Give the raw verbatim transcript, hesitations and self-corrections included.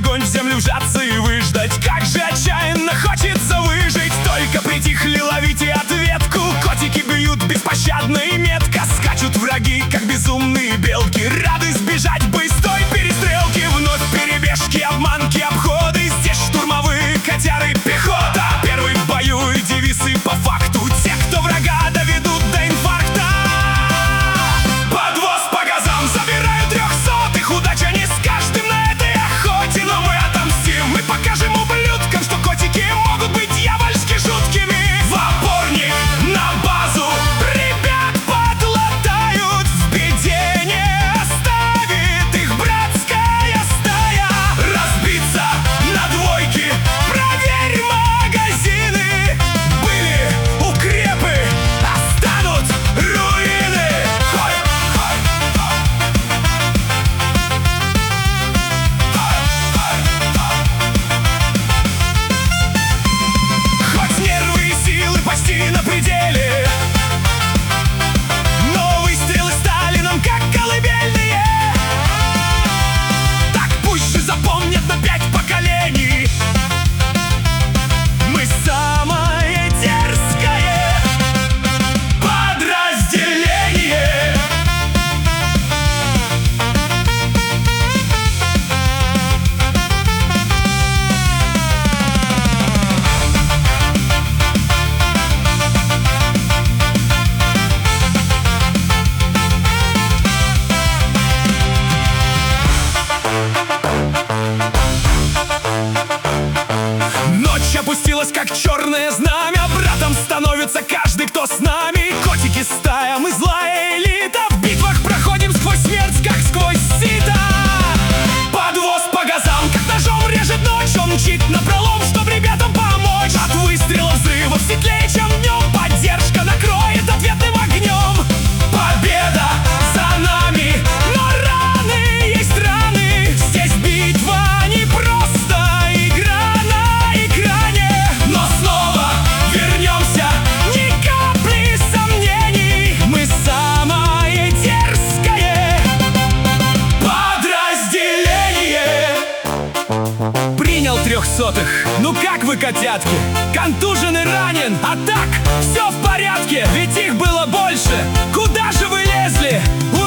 огонь, в землю вжаться и выждать. Как же отчаянно хочется выжить. Только притихли, ловите ответку. Котики бьют беспощадно и метко. Скачут враги, как безумные белки. Рады сбежать быстрой перестрелки. Вновь перебежки, обманки, обходы. Здесь штурмовые котяры, пехота. Первый в бою и девисы по факту. Те, кто врага доведут до инфаркта. Подвоз по газам, забираю трехсотых. Удача не с каждым на этой охоте. Но мы отомстим, мы покажем ублюдкам, что котики могут быть дьявольски жуткими. В опорник, на базу, ребят подлатают. В беде не оставит их братская стая. Разбиться на двойки, проверь магазины. Были укрепы, останут руины. Хай, хай, хай. Хоть нервы и силы почти на пределе, но выстрелы стали нам как колыбельные. Так пусть же запомнят на пять поколений. Мы самое дерзкое подразделение. Ночь опустилась, как черное знамя. Братом становится каждый, кто с нами. Котики стая, мы злая элита. В битвах проходим сквозь смерть, как сквозь сито. Подвоз по газам, как ножом режет ночь. Он мчит напролом, чтоб ребятам помочь. От выстрела взрывов светлее, чем днем. Поддержка накроет ответным огнем. Победа за нами, но раны есть раны. Здесь битва не просто игра на экране. Но снова вернемся, ни капли сомнений. Мы самое дерзкое подразделение. Принял трехсотых, ну как вы, котятки? Контужен и ранен, а так все в порядке. Ведь их было больше, куда же вы лезли?